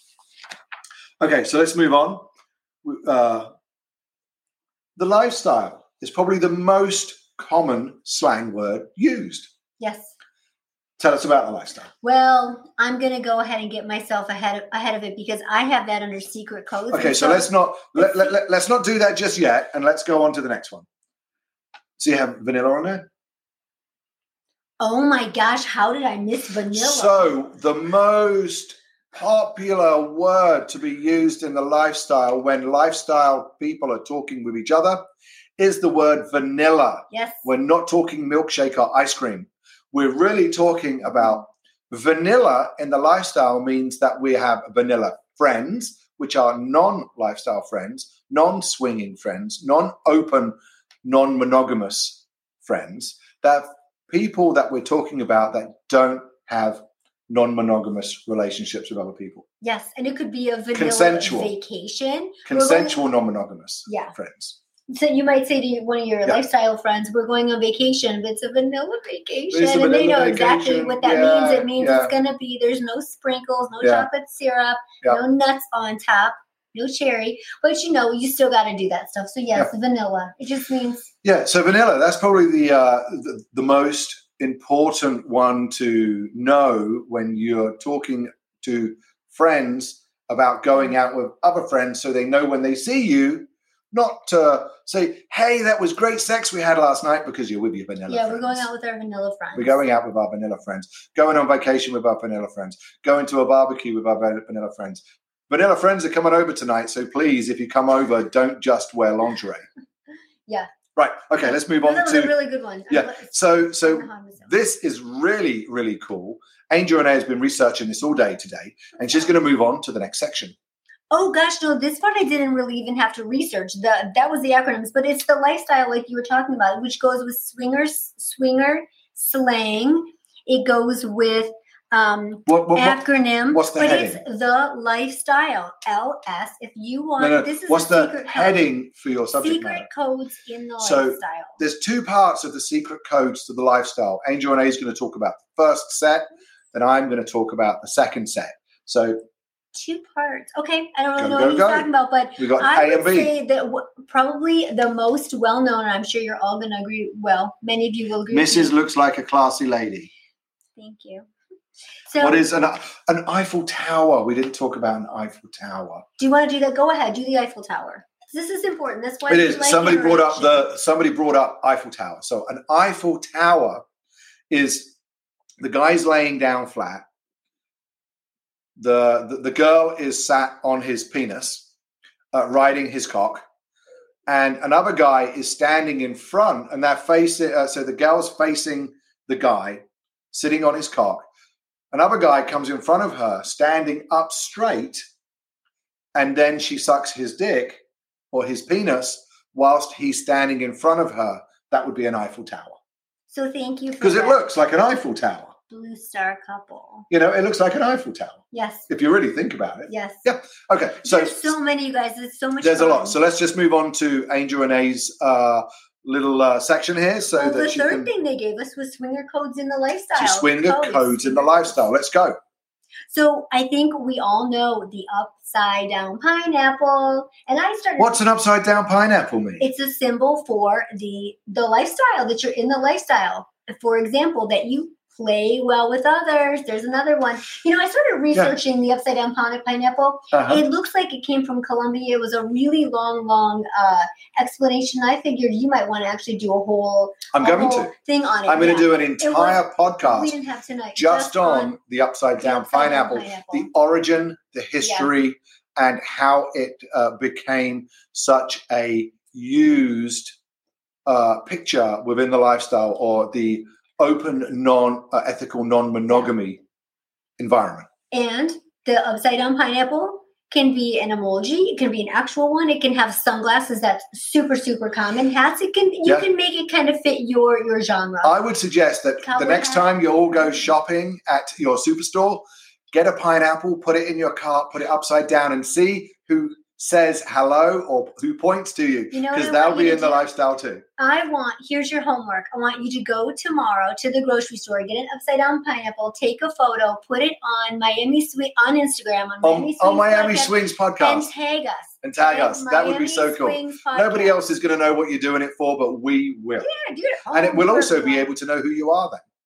Yeah. Okay, so let's move on. Uh, the lifestyle is probably the most common slang word used. Yes. Tell us about the lifestyle. Well, I'm going to go ahead and get myself ahead of, ahead of it because I have that under secret codes. Okay, so, so let's not let, let, let, let's not do that just yet, and let's go on to the next one. So you have vanilla on there? Oh my gosh, how did I miss vanilla? So the most popular word to be used in the lifestyle when lifestyle people are talking with each other is the word vanilla. Yes. We're not talking milkshake or ice cream. We're really talking about vanilla in the lifestyle means that we have vanilla friends, which are non-lifestyle friends, non-swinging friends, non-open, non-monogamous friends, that people that we're talking about that don't have non-monogamous relationships with other people. Yes, and it could be a vanilla Consensual. vacation. Consensual non-monogamous yeah. friends. So you might say to one of your yeah. lifestyle friends, we're going on vacation, but it's a vanilla vacation. It's a and vanilla they know vacation. exactly what that yeah, means. It means yeah. it's going to be, there's no sprinkles, no yeah. chocolate syrup, yeah. no nuts on top, no cherry. But you know, you still got to do that stuff. So yes, yeah. vanilla. It just means. Yeah, so vanilla, that's probably the, uh, the the most important one to know when you're talking to friends about going out with other friends so they know when they see you, not to say, hey, that was great sex we had last night because you're with your vanilla yeah, friends. we're going out with our vanilla friends. We're going out with our vanilla friends, going on vacation with our vanilla friends, going to a barbecue with our vanilla friends. Vanilla friends are coming over tonight, so please, if you come over, don't just wear lingerie. yeah. Right. Okay. Let's move on that was to a really good one. Yeah. So, so this is really, really cool. Angel Renee has been researching this all day today, and she's going to move on to the next section. Oh gosh, no! This part I didn't really even have to research. The that was the acronyms, but it's the lifestyle, like you were talking about, which goes with swingers, swinger slang. It goes with um, what, what, acronym. What's the but heading? It's the lifestyle. L S. If you want, no, no. this is what's a the secret heading code. for your subject secret matter? codes in the so lifestyle. There's two parts of the secret codes to the lifestyle. Angel Renee is going to talk about the first set, then I'm going to talk about the second set. So. Two parts. Okay, I don't really go, know go, what he's go. talking about, but we got I A would and B. say that w- probably the most well-known, and I'm sure you're all going to agree, well, many of you will agree. Missus looks like a classy lady. Thank you. So, what is an an Eiffel Tower? We didn't talk about an Eiffel Tower. Do you want to do that? Go ahead. Do the Eiffel Tower. This is important. That's why it is. Like somebody brought up the somebody brought up Eiffel Tower. So an Eiffel Tower is the guy's laying down flat. The, the, the girl is sat on his penis, uh, riding his cock, and another guy is standing in front, and they're facing. Uh, so the girl's facing the guy, sitting on his cock. Another guy comes in front of her, standing up straight, and then she sucks his dick or his penis whilst he's standing in front of her. That would be an Eiffel Tower. So thank you for because it looks like an Eiffel Tower. Blue star couple. You know, it looks like an Eiffel Tower. Yes. If you really think about it. Yes. Yeah. Okay. So there's so many, you guys. There's so much. There's fun. a lot. So let's just move on to Angel Renee's uh, little uh, section here. So well, that the she third can, thing they gave us was swinger codes in the lifestyle. So swinger codes. codes in the lifestyle. Let's go. So I think we all know the upside down pineapple, and I started. What's an upside down pineapple mean? It's a symbol for the the lifestyle, that you're in the lifestyle. For example, that you play well with others. There's another one. You know, I started researching yeah. the upside down pineapple. Uh-huh. It looks like it came from Colombia. It was a really long, long uh, explanation. I figured you might want to actually do a whole, I'm a going whole to. thing on it. I'm going yeah. to do an entire was, podcast we didn't have tonight, just, just on, on the upside down, upside pineapple, down pineapple, the origin, the history, yeah. and how it uh, became such a used uh, picture within the lifestyle or the open, non-ethical, uh, non-monogamy environment. And the upside down pineapple can be an emoji. It can be an actual one. It can have sunglasses. That's super, super common. Hats. It can you yeah. can make it kind of fit your your genre. I would suggest that Cowboy the next hat. time you all go shopping at your superstore, get a pineapple, put it in your cart, put it upside down, and see who says hello or who points to you, because you know they'll be in the do? lifestyle too. I want, here's your homework. I want you to go tomorrow to the grocery store, get an upside down pineapple, take a photo, put it on Miami Swing on Instagram on Miami, on, Swings, on Miami podcast, Swings podcast, and tag us. And tag us. That would be so cool. Nobody else is going to know what you're doing it for, but we will. Yeah, do it. And it will also be able to know who you are then.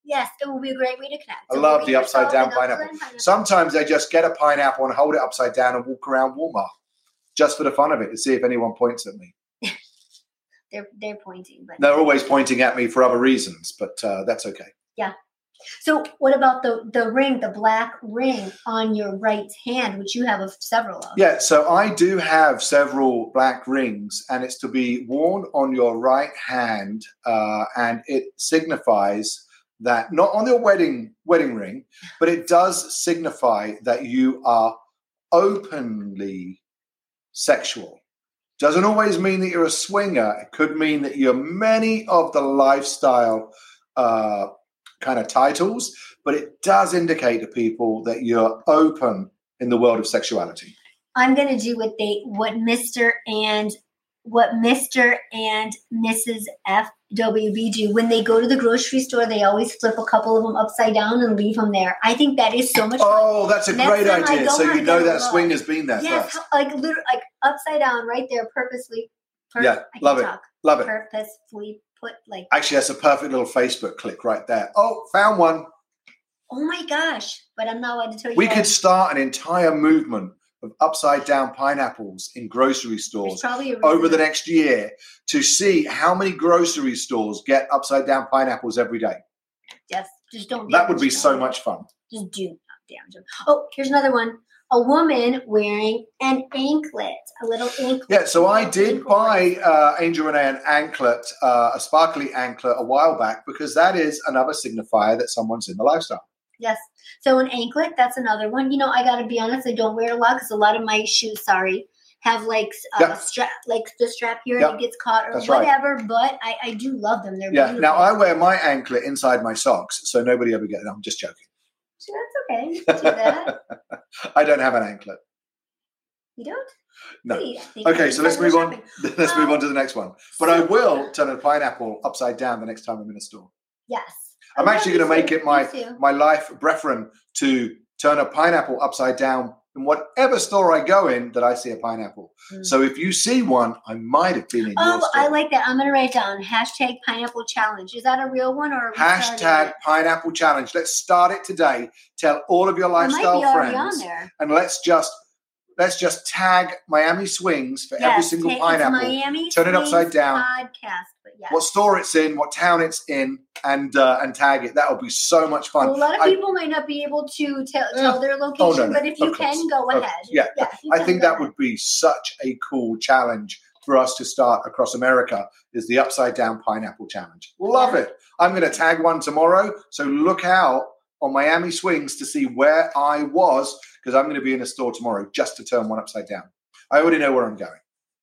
Yes, it will be a great way to connect. I So love get the upside yourself down an pineapple. upside pineapple. Sometimes they just get a pineapple and hold it upside down and walk around Walmart just for the fun of it to see if anyone points at me. They're they're pointing, but They're always pointing at me for other reasons, but uh, that's okay. yeah. So what about the the ring, the black ring on your right hand, which you have of several of? Yeah, so I do have several black rings, and it's to be worn on your right hand, uh, and it signifies that not on your wedding wedding ring, but it does signify that you are openly sexual. Doesn't always mean that you're a swinger. It could mean that you're many of the lifestyle uh, kind of titles, but it does indicate to people that you're open in the world of sexuality. I'm gonna do what they what Mister and what Mister and Missus F W B do when they go to the grocery store. They always flip a couple of them upside down and leave them there. I think that is so much fun. Oh, that's a Next great time I idea. go So on, you know get a that look. swing has been there Yes, first. how- like literally, like upside down, right there, purposely. Pur- Yeah, I love can it. talk. Love it. Purposefully put like. Actually, that's a perfect little Facebook click right there. Oh, found one. Oh my gosh! But I'm not allowed to tell you. We all. could start an entire movement of upside down pineapples in grocery There's stores probably a over the reason. next year to see how many grocery stores get upside down pineapples every day. Yes, just don't. That would damage be them. so much fun. Just do not damage them. Oh, here's another one. A woman wearing an anklet, a little anklet. Yeah, so I Little did ankle buy bracelet. uh, Angel Renee an anklet, uh, a sparkly anklet a while back because that is another signifier that someone's in the lifestyle. Yes. So an anklet, that's another one. You know, I got to be honest, I don't wear a lot because a lot of my shoes, sorry, have like uh, Yep. strap, like the strap here, Yep. and it gets caught or That's right. whatever. But I, I do love them. They're Yeah, beautiful. now I wear my anklet inside my socks, so nobody ever gets it. I'm just joking. So that's okay. You can do that. I don't have an anklet. You don't? No. See, I think Okay, you so let's start move on. shopping. Let's move Um, on to the next one. But I will turn a pineapple upside down the next time I'm in a store. Yes. I'm Oh, actually me going to make too, it my me too. my life brethren to turn a pineapple upside down in whatever store I go in that I see a pineapple. Mm. So if you see one, I might have been in your Oh, store. I like that. I'm going to write down hashtag pineapple challenge. Is that a real one or are we starting Hashtag it? pineapple challenge. Let's start it today. Tell all of your It might lifestyle be already friends, on there. and let's just let's just tag Miami Swings for every Yes, single ta- pineapple. It's Miami Turn it upside Swings down. Podcast, but yes. What store it's in, what town it's in, and uh, and tag it. That will be so much fun. Well, a lot of I- people might not be able to tell, Yeah. tell their location, Oh, no, no, but if you of can, course. go Of- ahead. yeah, if you I can, think go that ahead. would be such a cool challenge for us to start across America is the upside down pineapple challenge. Love Yeah. it. I'm going to tag one tomorrow. So look out on Miami Swings to see where I was because I'm going to be in a store tomorrow just to turn one upside down. I already know where I'm going.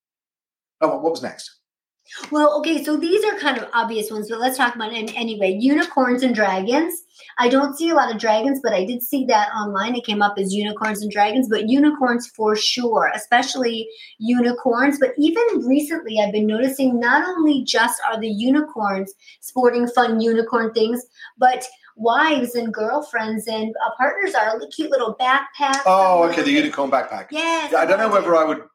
Oh, what was next? Well, okay, so these are kind of obvious ones, but let's talk about it anyway. Unicorns and dragons. I don't see a lot of dragons, but I did see that online. It came up as unicorns and dragons, but unicorns for sure, especially unicorns. But even recently, I've been noticing not only just are the unicorns sporting fun unicorn things, but wives and girlfriends and uh, partners are cute little backpacks. Oh, and okay, the little- unicorn backpack. Yes. Yeah, I don't know whether I would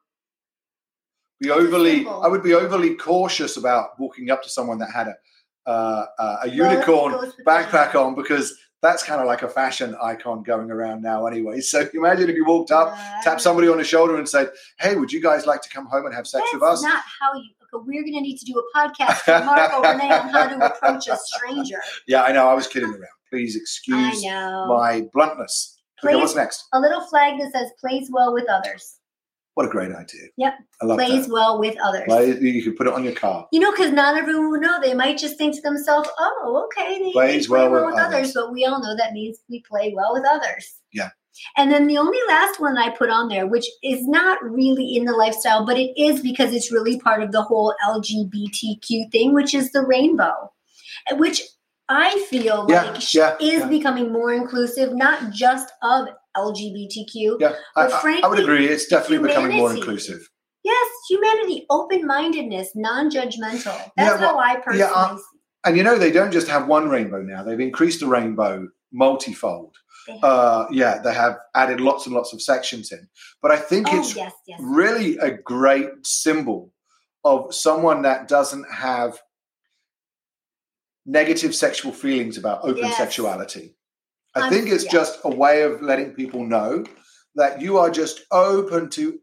be overly. symbol. I would be overly cautious about walking up to someone that had a uh, uh, a Well, it unicorn goes with the backpack fashion. on because that's kind of like a fashion icon going around now, anyway. So imagine if you walked up, Uh, tapped somebody on the shoulder, and said, "Hey, would you guys like to come home and have sex That's with us?" not how you. Okay, we're going to need to do a podcast for Marco Renee on how to approach a stranger. Yeah, I know. I was kidding around. Please I excuse know. my bluntness. Okay, Please- what's next? A little flag that says "plays well with others." What a great idea. Yep. I love Plays that. well with others. Play, you can put it on your car. You know, because not everyone will know. They might just think to themselves, "Oh, okay, they, Plays they play well well with with others." others. But we all know that means we play well with others. Yeah. And then the only last one I put on there, which is not really in the lifestyle, but it is because it's really part of the whole L G B T Q thing, which is the rainbow, which I feel Yeah, like yeah, is yeah. becoming more inclusive, not just of L G B T Q. Yeah, I, But I- I frankly, would agree. It's definitely becoming more humanity. inclusive. Yes, humanity, open-mindedness, non-judgmental. That's Yeah, well, how I personally yeah, I- see And you know, they don't just have one rainbow now. They've increased the rainbow multifold. it. Uh, yeah, they have added lots and lots of sections in. But I think Oh, it's yes, yes. really a great symbol of someone that doesn't have negative sexual feelings about open Yes. sexuality. I Um, think it's yeah. just a way of letting people know that you are just open to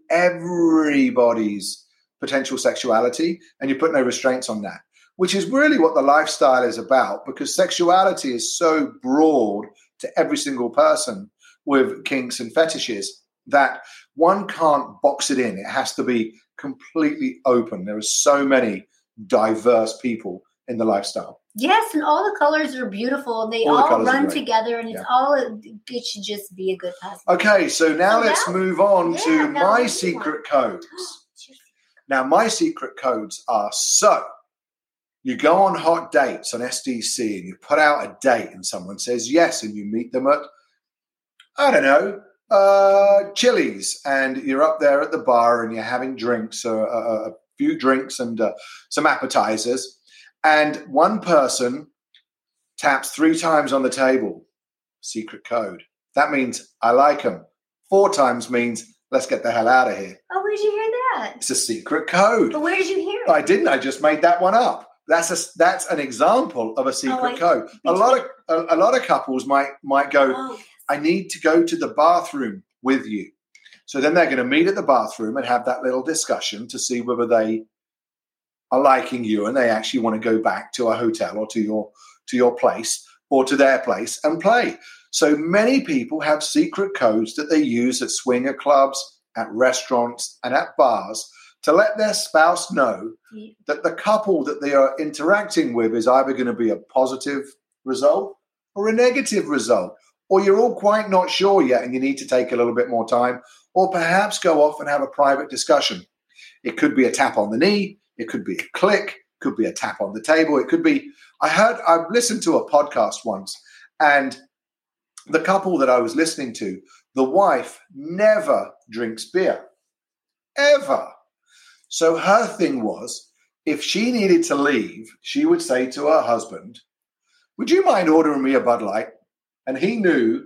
everybody's potential sexuality and you put no restraints on that, which is really what the lifestyle is about, because sexuality is so broad to every single person with kinks and fetishes that one can't box it in. It has to be completely open. There are so many diverse people in the lifestyle. Yes, and all the colors are beautiful. They All the all, colours are run great. together, and it's Yeah. all, it should just be a good husband. Okay, so now So let's now- move on yeah, to now my what do you secret want? codes. Now, my secret codes are so you go on hot dates on S D C and you put out a date and someone says yes and you meet them at, I don't know, uh, Chili's, and you're up there at the bar and you're having drinks, uh, a, a few drinks and uh, some appetizers, and one person taps three times on the table. Secret code. That means I like them. Four times means let's get the hell out of here. Oh, where'd you hear that? It's a secret code. But where did you hear it? I didn't. I just made that one up. That's a that's an example of a secret Oh, I- code. A lot of a, a lot of couples might might go, Oh, yes. I need to go to the bathroom with you. So then they're going to meet at the bathroom and have that little discussion to see whether they are liking you and they actually want to go back to a hotel or to your to your place or to their place and play. So many people have secret codes that they use at swinger clubs, at restaurants, and at bars to let their spouse know that the couple that they are interacting with is either going to be a positive result or a negative result, or you're all quite not sure yet and you need to take a little bit more time, or perhaps go off and have a private discussion. It could be a tap on the knee, it could be a click, could be a tap on the table, it could be, I heard, I listened to a podcast once, and the couple that I was listening to, the wife never drinks beer, ever. So her thing was, if she needed to leave, she would say to her husband, would you mind ordering me a Bud Light? And he knew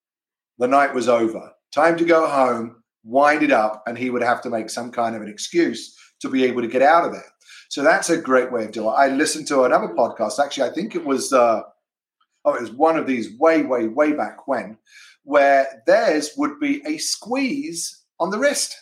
the night was over. Time to go home, wind it up, and he would have to make some kind of an excuse to be able to get out of there. So that's a great way of doing it. I listened to another podcast. Actually, I think it was, uh, oh, it was one of these way, way, way back when, where theirs would be a squeeze on the wrist.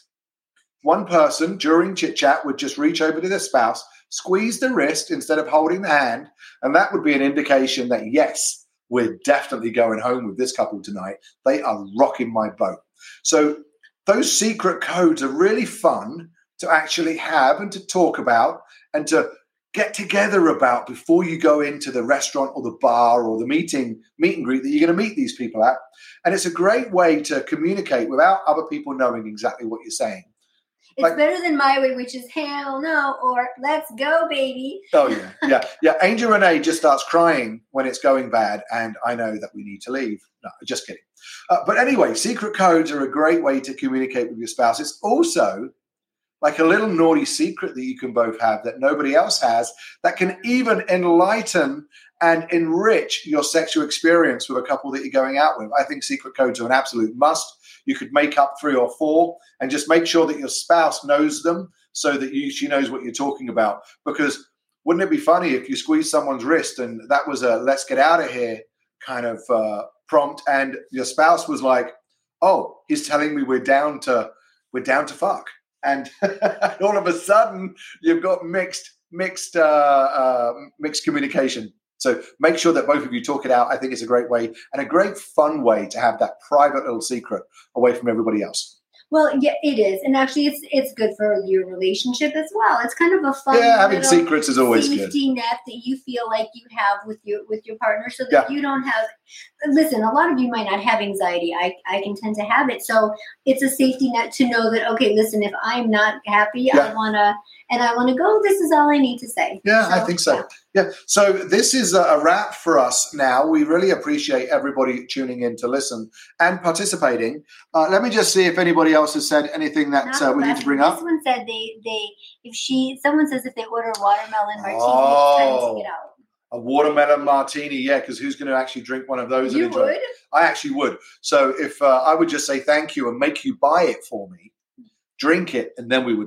One person during chit chat would just reach over to their spouse, squeeze the wrist instead of holding the hand. And that would be an indication that, yes, we're definitely going home with this couple tonight. They are rocking my boat. So those secret codes are really fun to actually have and to talk about and to get together about before you go into the restaurant or the bar or the meeting, meet and greet that you're going to meet these people at. And it's a great way to communicate without other people knowing exactly what you're saying. It's Like- better than my way, which is hell no, or let's go, baby. Oh, yeah, yeah, yeah. Angel Renee just starts crying when it's going bad, and I know that we need to leave. No, just kidding. Uh, but anyway, secret codes are a great way to communicate with your spouse. It's also like a little naughty secret that you can both have that nobody else has that can even enlighten and enrich your sexual experience with a couple that you're going out with. I think secret codes are an absolute must. You could make up three or four and just make sure that your spouse knows them so that you, she knows what you're talking about. Because wouldn't it be funny if you squeeze someone's wrist and that was a let's get out of here kind of uh, prompt, and your spouse was like, oh, he's telling me we're down to we're down to fuck. And all of a sudden you've got mixed, mixed, uh, uh, mixed communication. So make sure that both of you talk it out. I think it's a great way and a great fun way to have that private little secret away from everybody else. Well, yeah, it is. And actually, it's it's good for your relationship as well. It's kind of a fun Yeah, having little secrets is always good. safety net that you feel like you have with your with your partner so that Yeah. you don't have – listen, a lot of you might not have anxiety. I, I can tend to have it. So it's a safety net to know that, okay, listen, if I'm not happy, Yeah. I want to – and I want to go, this is all I need to say. Yeah, I think so. yeah. Yeah. So this is a, a wrap for us now. We really appreciate everybody tuning in to listen and participating. Uh, let me just see if anybody else has said anything that Not uh, the we need last to bring one. up. This one said they, they if she, someone says if they order watermelon martini, Oh. it's time to get out. A watermelon martini, yeah, because who's going to actually drink one of those? You and enjoy would? it? I actually would. So if uh, I would just say thank you and make you buy it for me, drink it, and then we would leave.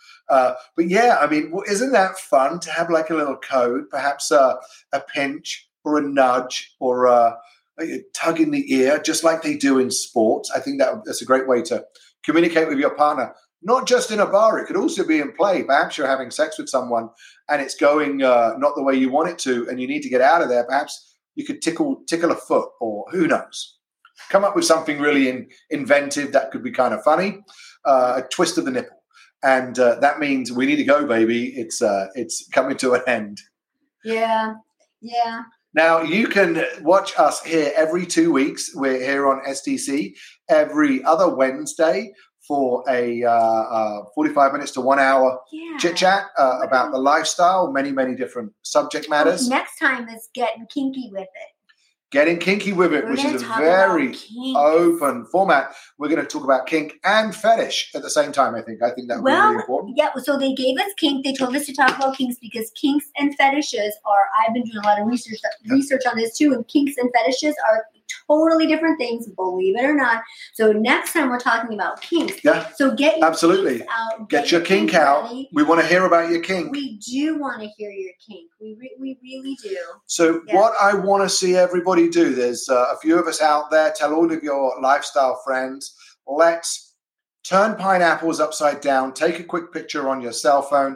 Uh, but yeah, I mean, isn't that fun to have like a little code, perhaps uh, a pinch or a nudge or a, a tug in the ear, just like they do in sports? I think that that's a great way to communicate with your partner, not just in a bar. It could also be in play. Perhaps you're having sex with someone and it's going uh, not the way you want it to, and you need to get out of there. Perhaps you could tickle tickle a foot, or who knows? Come up with something really in, inventive that could be kind of funny. Uh, a twist of the nipple. And uh, that means we need to go, baby. It's uh, it's coming to an end. Yeah, yeah. Now, you can watch us here every two weeks. We're here on S D C every other Wednesday for a uh, uh, forty-five minutes to one hour yeah. chit-chat uh, about the lifestyle, many, many different subject matters. Next time is getting kinky with it. Getting kinky with it, We're which is a talk very about open format. We're going to talk about kink and fetish at the same time, I think. I think that would well, be really important. Yeah, so they gave us kink. They told us to talk about kinks because kinks and fetishes are, I've been doing a lot of research Yeah. research on this too, and kinks and fetishes are totally different things, believe it or not. So next time we're talking about kinks. Yeah, so get your absolutely. kinks out. Get, get your kink, kink out. Ready. We want to hear about your kink. We do want to hear your kink. We re- we really do. So yeah. what I want to see everybody do, there's uh, a few of us out there, tell all of your lifestyle friends, let's turn pineapples upside down, take a quick picture on your cell phone,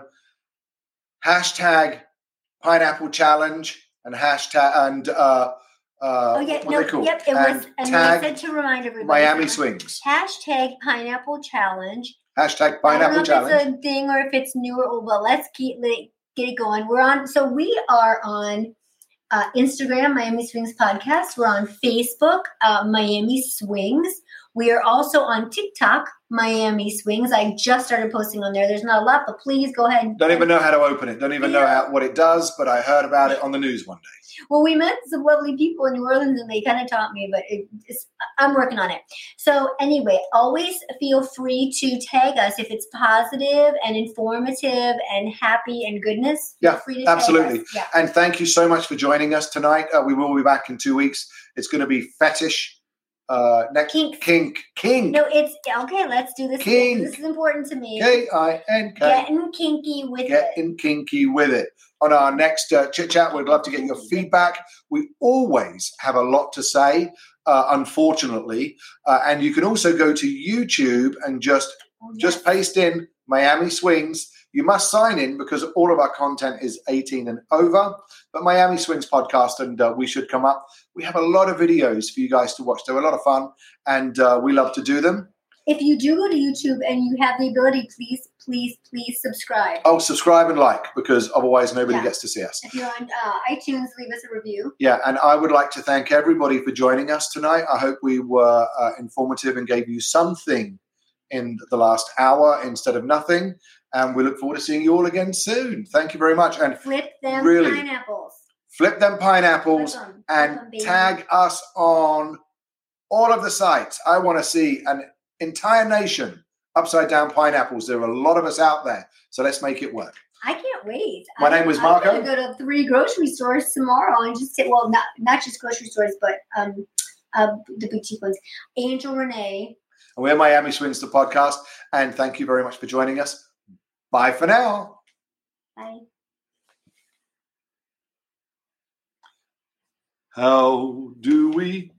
hashtag pineapple challenge, and hashtag, and uh, uh, oh, yeah, what no, they called? Yep, it and was, and tag they said to remind everybody. Miami Swings. Hashtag pineapple challenge. Hashtag pineapple I don't know challenge. if it's a thing or if it's new or old, but let's keep like, get it going. We're on, so we are on uh, Instagram, Miami Swings Podcast. We're on Facebook, uh, Miami Swings. We are also on TikTok, Miami Swings. I just started posting on there. There's not a lot, but please go ahead. And, Don't even know how to open it. Don't even yeah. know how, what it does, but I heard about it on the news one day. Well, we met some lovely people in New Orleans, and they kind of taught me, but it, it's, I'm working on it. So anyway, always feel free to tag us if it's positive and informative and happy and goodness. Feel Yeah, free to absolutely. Tag us. Yeah. And thank you so much for joining us tonight. Uh, we will be back in two weeks. It's going to be fetish. Uh, next Kink. Kink. Kink. No, it's okay. Let's do this. Kink. This is important to me. K I N K. Getting kinky with Getting it. kinky with it. On our next uh, chit chat, we'd love to get your feedback. We always have a lot to say, uh, unfortunately. Uh, and you can also go to YouTube and just Oh, yes. just paste in Miami Swings. You must sign in because all of our content is eighteen and over. But Miami Swings Podcast, and uh, we should come up. We have a lot of videos for you guys to watch. They're a lot of fun, and uh, we love to do them. If you do go to YouTube and you have the ability, please, please, please subscribe. Oh, subscribe and like, because otherwise nobody Yeah. gets to see us. If you're on uh, iTunes, leave us a review. Yeah, and I would like to thank everybody for joining us tonight. I hope we were uh, informative and gave you something in the last hour instead of nothing. And we look forward to seeing you all again soon. Thank you very much. And Flip them really, pineapples. Flip them pineapples Flip 'em. Flip and 'em, baby. tag us on all of the sites. I want to see an entire nation upside down pineapples. There are a lot of us out there. So let's make it work. I can't wait. My I, name is Marco. I'm going to go to three grocery stores tomorrow and just say, well, not not just grocery stores, but um, uh, the boutique ones. Angel Renee. And we're Miami Swings, the podcast. And thank you very much for joining us. Bye for now. Bye. How do we